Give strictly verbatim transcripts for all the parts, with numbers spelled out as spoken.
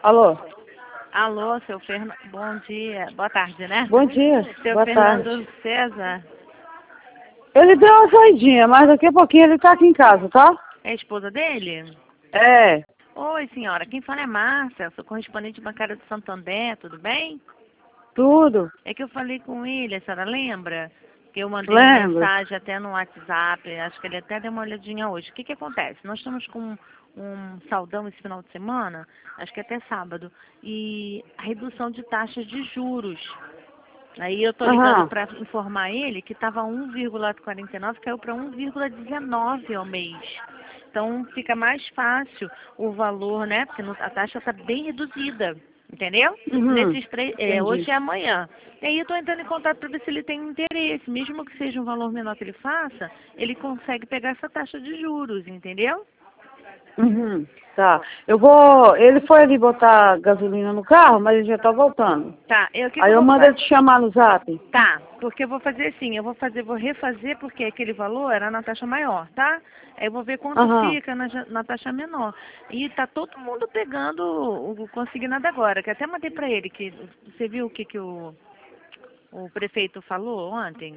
Alô? Alô, seu Fernando. Bom dia. Boa tarde, né? Bom dia. Seu Boa Fernando tarde. César. Ele deu uma saidinha, mas daqui a pouquinho ele tá aqui em casa, tá? É a esposa dele? É. Oi, senhora. Quem fala é Márcia. Sou correspondente bancária do Santander. Tudo bem? Tudo. É que eu falei com ele, a senhora lembra? Que eu mandei Lembro. mensagem até no WhatsApp. Acho que ele até deu uma olhadinha hoje. O que que acontece? Nós estamos com um saldão esse final de semana, acho que até sábado, e a redução de taxas de juros. Aí eu tô ligando Aham. para informar ele que estava um vírgula quarenta e nove, caiu para um vírgula dezenove ao mês. Então fica mais fácil o valor, né? Porque a taxa está bem reduzida, entendeu? Uhum. Nesses três, é, hoje Entendi. é amanhã. E aí eu estou entrando em contato para ver se ele tem interesse, mesmo que seja um valor menor que ele faça, ele consegue pegar essa taxa de juros, entendeu? Uhum. Tá. Eu vou... Ele foi ali botar gasolina no carro, mas ele já tá voltando. Tá, eu, o que que Aí eu eu vou mando ele fazer? te chamar no zap. Tá, porque eu vou fazer assim, eu vou fazer, vou refazer porque aquele valor era na taxa maior, tá? Aí eu vou ver quanto Aham. fica na, ja- na taxa menor. E tá todo mundo pegando o, o consignado agora, que até mandei pra ele, que você viu o que, que o, o prefeito falou ontem?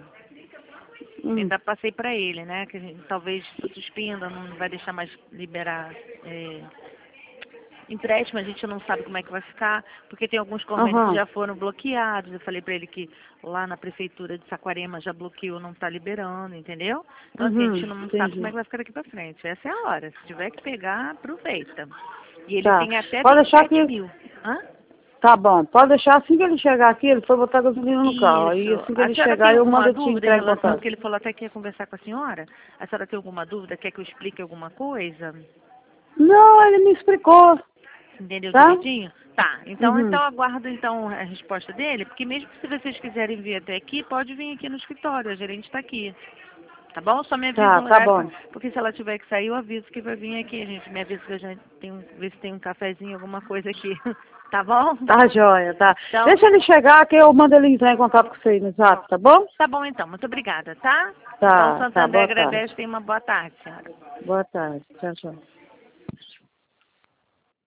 Hum. Ainda passei pra ele, né? Que a gente talvez suspenda, não vai deixar mais liberar. É, empréstimo, a gente não sabe como é que vai ficar, porque tem alguns convênios que Aham. já foram bloqueados. Eu falei para ele que lá na prefeitura de Saquarema já bloqueou, não está liberando, entendeu? Então, assim, a Uhum. gente não sabe como Entendi. é que vai ficar daqui para frente. Essa é a hora. Se tiver que pegar, aproveita. E ele Tá. tem até Pode vinte e deixar sete que... mil. Hã? Tá bom. Pode deixar assim que ele chegar aqui, ele foi botar gasolina no carro. Aí Isso. assim que A ele senhora chegar, tem eu alguma mando ele te dúvida em entrar em relação, contato. porque ele falou até que ia conversar com a senhora? A senhora tem alguma dúvida? Quer que eu explique alguma coisa? Não, ele me explicou, Entendeu tá? direitinho? Tá. Então, então Uhum. aguardo então a resposta dele, porque mesmo se vocês quiserem vir até aqui, pode vir aqui no escritório, a gerente está aqui. Tá bom? Só me avisa Tá, um tá horário, pra- bom. porque se ela tiver que sair, eu aviso que vai vir aqui. A gente me avisa que a gente tem um, ver se tem um cafezinho, alguma coisa aqui. Tá bom? Tá joia, tá. Então, Deixa ele chegar que eu mando ele entrar em contato com você aí no zap, tá bom? tá bom então. Muito obrigada, tá? Então, Tá, tá, Santander boa tarde. agradece. Tenha uma boa tarde, senhora. Boa tarde. Tchau, tchau.